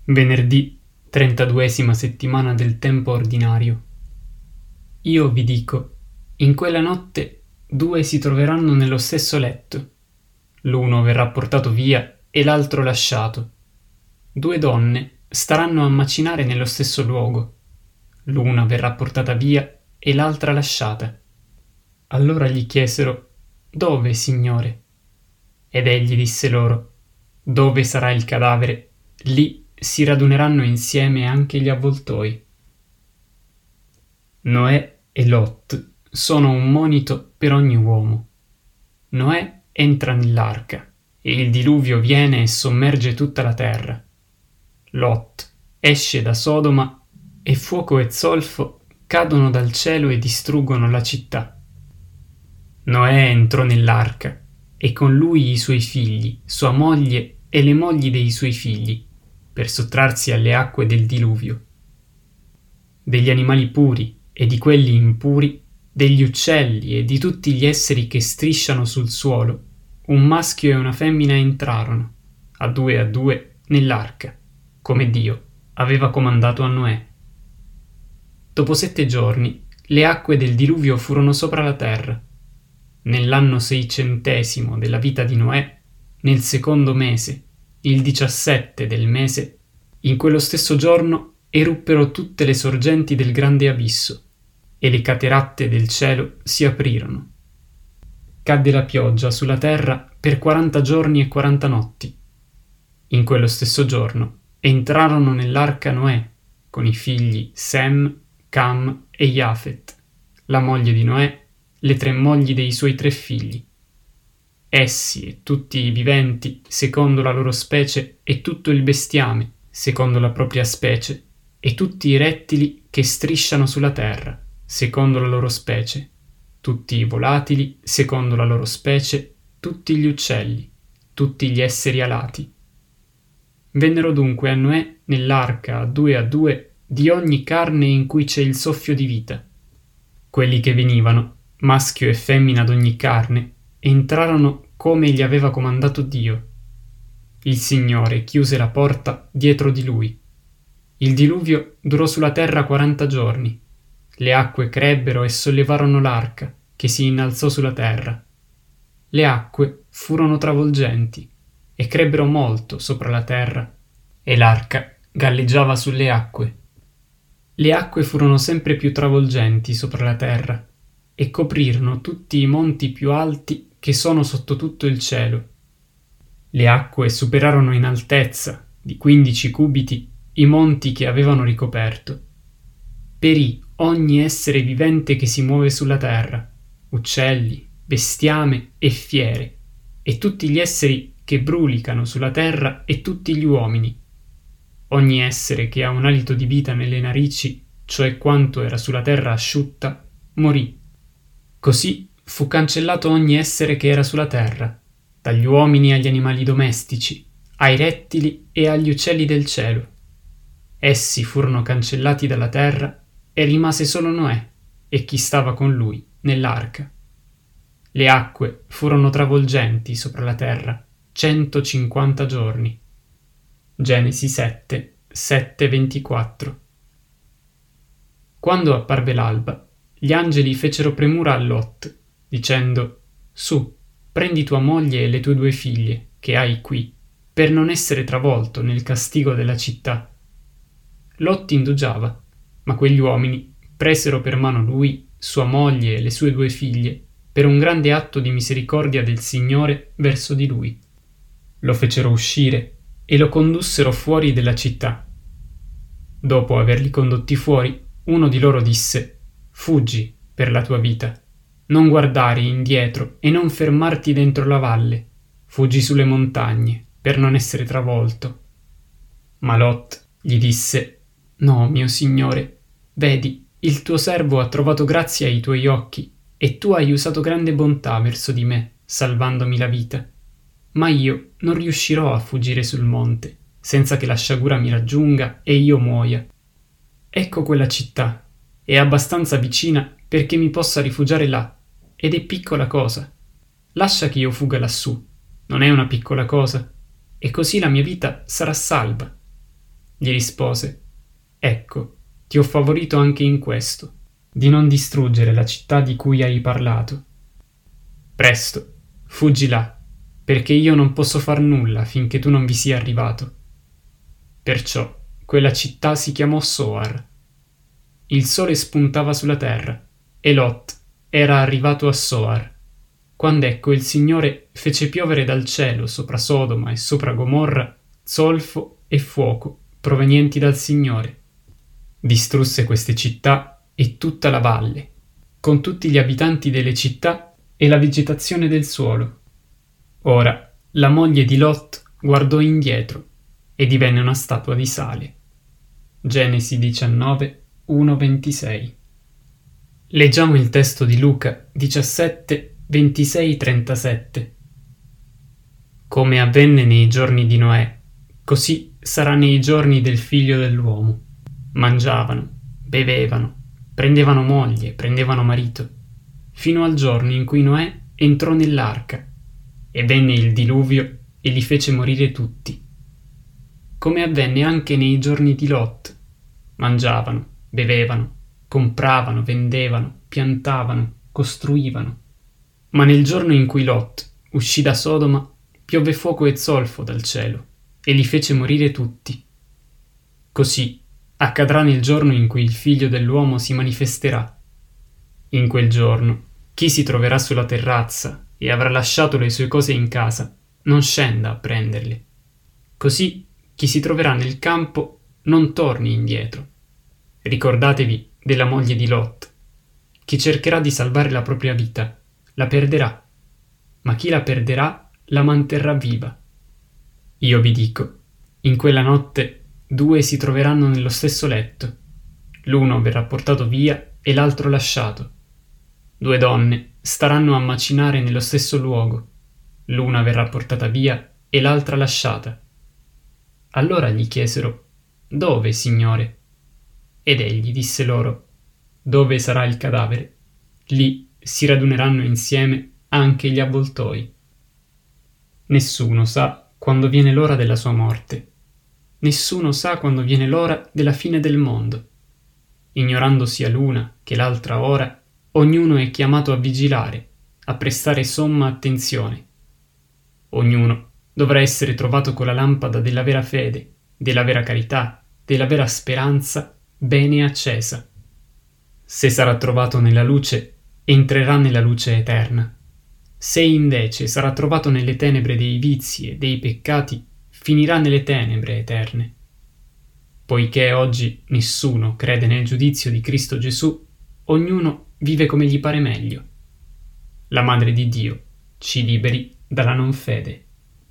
Venerdì, 32esima settimana del tempo ordinario. Io vi dico, in quella notte 2 si troveranno nello stesso letto. L'uno verrà portato via e l'altro lasciato. 2 donne staranno a macinare nello stesso luogo. L'una verrà portata via e l'altra lasciata. Allora gli chiesero: Dove, Signore? Ed egli disse loro: Dove sarà il cadavere, lì si raduneranno insieme anche gli avvoltoi. Noè e Lot sono un monito per ogni uomo. Noè entra nell'arca e il diluvio viene e sommerge tutta la terra. Lot esce da Sodoma e fuoco e zolfo cadono dal cielo e distruggono la città. Noè entrò nell'arca e con lui i suoi figli, sua moglie e le mogli dei suoi figli, per sottrarsi alle acque del diluvio. Degli animali puri e di quelli impuri, degli uccelli e di tutti gli esseri che strisciano sul suolo, un maschio e una femmina entrarono, a due, nell'arca, come Dio aveva comandato a Noè. Dopo 7 giorni, le acque del diluvio furono sopra la terra. Nell'anno 600° della vita di Noè, nel 2° mese, il 17 del mese, in quello stesso giorno eruppero tutte le sorgenti del grande abisso, e le cateratte del cielo si aprirono. Cadde la pioggia sulla terra per 40 giorni e 40 notti. In quello stesso giorno entrarono nell'arca Noè, con i figli Sem, Cam e Jafet, la moglie di Noè, le 3 mogli dei suoi 3 figli. Essi e tutti i viventi, secondo la loro specie, e tutto il bestiame, secondo la propria specie, e tutti i rettili che strisciano sulla terra, secondo la loro specie, tutti i volatili, secondo la loro specie, tutti gli uccelli, tutti gli esseri alati. Vennero dunque a Noè nell'arca a due di ogni carne in cui c'è il soffio di vita. Quelli che venivano, maschio e femmina d'ogni carne, entrarono come gli aveva comandato Dio. Il Signore chiuse la porta dietro di lui. Il diluvio durò sulla terra 40 giorni. Le acque crebbero e sollevarono l'arca, che si innalzò sulla terra. Le acque furono travolgenti e crebbero molto sopra la terra, e l'arca galleggiava sulle acque. Le acque furono sempre più travolgenti sopra la terra e coprirono tutti i monti più alti che sono sotto tutto il cielo. Le acque superarono in altezza di 15 cubiti i monti che avevano ricoperto. Perì ogni essere vivente che si muove sulla terra, uccelli, bestiame e fiere, e tutti gli esseri che brulicano sulla terra e tutti gli uomini. Ogni essere che ha un alito di vita nelle narici, cioè quanto era sulla terra asciutta, morì. Così fu cancellato ogni essere che era sulla terra, dagli uomini agli animali domestici, ai rettili e agli uccelli del cielo. Essi furono cancellati dalla terra e rimase solo Noè e chi stava con lui nell'arca. Le acque furono travolgenti sopra la terra 150 giorni. Genesi 7, 7-24. Quando apparve l'alba, gli angeli fecero premura a Lot, dicendo: Su, prendi tua moglie e le tue 2 figlie, che hai qui, per non essere travolto nel castigo della città. Lot indugiava, ma quegli uomini presero per mano lui, sua moglie e le sue 2 figlie, per un grande atto di misericordia del Signore verso di lui. Lo fecero uscire e lo condussero fuori della città. Dopo averli condotti fuori, uno di loro disse: Fuggi per la tua vita, non guardare indietro e non fermarti dentro la valle, fuggi sulle montagne per non essere travolto. Ma Lot gli disse: No, mio signore, vedi, il tuo servo ha trovato grazia ai tuoi occhi e tu hai usato grande bontà verso di me, salvandomi la vita. Ma io non riuscirò a fuggire sul monte, senza che la sciagura mi raggiunga e io muoia. Ecco quella città, è abbastanza vicina perché mi possa rifugiare là, ed è piccola cosa. Lascia che io fuga lassù, non è una piccola cosa, e così la mia vita sarà salva. gli rispose: «Ecco, ti ho favorito anche in questo, di non distruggere la città di cui hai parlato. Presto, fuggi là, perché io non posso far nulla finché tu non vi sia arrivato». Perciò quella città si chiamò Soar. Il sole spuntava sulla terra e Lot era arrivato a Soar, quando ecco il Signore fece piovere dal cielo sopra Sodoma e sopra Gomorra zolfo e fuoco provenienti dal Signore. Distrusse queste città e tutta la valle, con tutti gli abitanti delle città e la vegetazione del suolo. Ora la moglie di Lot guardò indietro e divenne una statua di sale. Genesi 19, 1-26. Leggiamo il testo di Luca 17, 26-37. Come avvenne nei giorni di Noè, così sarà nei giorni del figlio dell'uomo. Mangiavano, bevevano, prendevano moglie, prendevano marito, fino al giorno in cui Noè entrò nell'arca, e venne il diluvio e li fece morire tutti. Come avvenne anche nei giorni di Lot. Mangiavano, bevevano, compravano, vendevano, piantavano, costruivano. Ma nel giorno in cui Lot uscì da Sodoma, piove fuoco e zolfo dal cielo, e li fece morire tutti. Così accadrà nel giorno in cui il figlio dell'uomo si manifesterà. In quel giorno, chi si troverà sulla terrazza e avrà lasciato le sue cose in casa, non scenda a prenderle. Così chi si troverà nel campo non torni indietro. Ricordatevi della moglie di Lot. Chi cercherà di salvare la propria vita, la perderà, ma chi la perderà la manterrà viva. Io vi dico, in quella notte 2 si troveranno nello stesso letto. L'uno verrà portato via e l'altro lasciato. 2 donne staranno a macinare nello stesso luogo. L'una verrà portata via e l'altra lasciata. Allora gli chiesero: «Dove, Signore?» Ed egli disse loro: «Dove sarà il cadavere, lì si raduneranno insieme anche gli avvoltoi». Nessuno sa quando viene l'ora della sua morte. Nessuno sa quando viene l'ora della fine del mondo. Ignorando sia l'una che l'altra ora, ognuno è chiamato a vigilare, a prestare somma attenzione. Ognuno dovrà essere trovato con la lampada della vera fede, della vera carità, della vera speranza bene accesa. Se sarà trovato nella luce, entrerà nella luce eterna. Se invece sarà trovato nelle tenebre dei vizi e dei peccati, finirà nelle tenebre eterne. Poiché oggi nessuno crede nel giudizio di Cristo Gesù, ognuno vive come gli pare meglio. La Madre di Dio ci liberi dalla non fede.